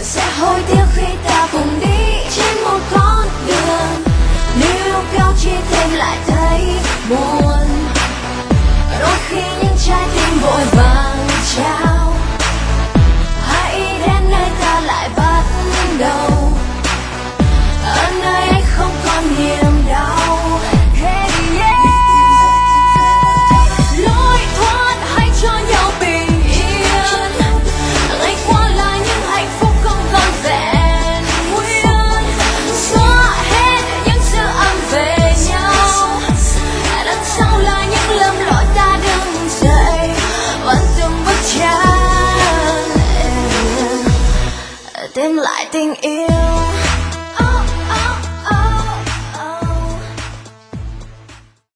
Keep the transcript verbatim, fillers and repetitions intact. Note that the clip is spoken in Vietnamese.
sẽ hối tiếc khi ta cùng đi trên một con đường. Nếu lúc đó chia thêm lại thấy buồn, đôi khi những trái tim vội vàng trao. Hãy đến nơi ta lại bắt đầu, ở nơi ấy không còn niềm đau. Hey, yeah. Lối thoát hãy cho nhau bình yên, ngày qua là những hạnh phúc không còn vẹn nguyên. Xóa hết những dư âm về nhau, đằng sau là những lầm lỗi ta đứng dậy vẫn từng bước chân tìm lại tình yêu.